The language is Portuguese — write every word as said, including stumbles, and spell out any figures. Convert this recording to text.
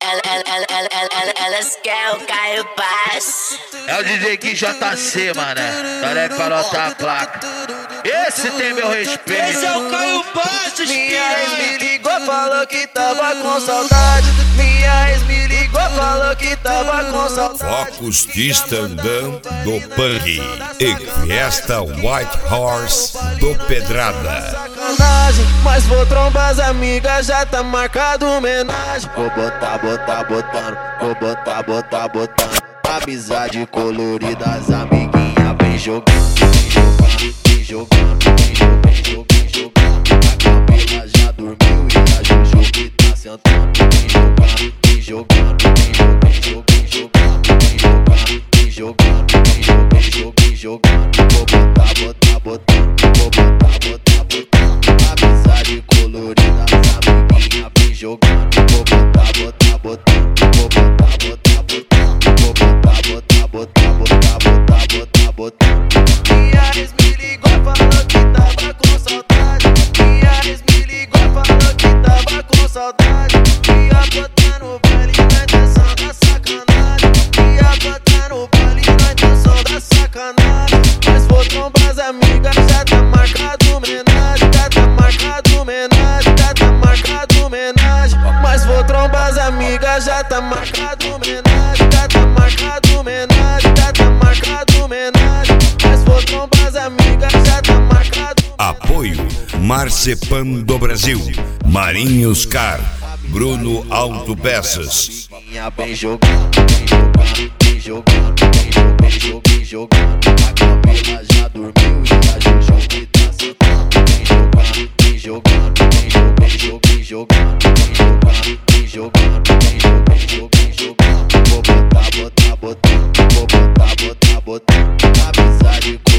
Elas querem o Caio Paz. É o D J Gui J C, mané. Tarefa pra anotar a placa. Esse tem meu respeito. Esse é o Caio Paz. Minha ex me ligou, falou que tava com saudade. Minha ex me ligou, falou que tava com saudade. Focus de stand-up do Punk e Fiesta White Horse do Pedrada. Sacanagem, mas vou trombar as amigas, já tá marcado homenagem. Vou botar, botar, botando, vou botar, botar, botando. Amizade colorida, as amiguinhas vem jogando, vem jogando, vem jogando, vem jogando, vem jogando. A Camila já dormiu e a Juju que tá sentando. Vem jogando, vem jogando, vem jogando, vem jogando, vem jogando, vem jogando, vem jogando, vem jogando, vem jogando. Vou botar, botar, botando, vou botar, botar, botando. Amizade colorida, as amiguinhas vem jogando. Vou botar, botar, botando, vou botar, botar, botando. Vou botar, botar, botar, botar, botar, botar, botando. Minha ex me ligou, falou que tava com saudade. Minha ex me ligou, falou que tava com saudade. Ia botar no baile na intenção da sacanagem. Ia botar no baile na intenção da sacanagem. Mas vou trombar as amigas, já tá marcado homenagem. Já tá marcado homenagem, já tá marcado homenagem. Mas vou trombar as amigas, já tá marcado homenagem. Já tá marcado homenagem, já tá marcado homenagem. Mas vou trombar as amigas, já tá marcado. Apoio Marcepan do Brasil, Marinhos Car, Bruno Autopeças. Vem jogando, vem jogando, vem jogando, vem jogando, vem jogando, vem jogando. A Camila já dormiu e a Juju que tá sentando. Vem jogando, vem jogando, vem jogando, vem jogando, vem jogando, vem jogando, vem jogando, vem jogando, vem jogando. Vou botar, botar, botando, vou botar, botar, botando. Amizade com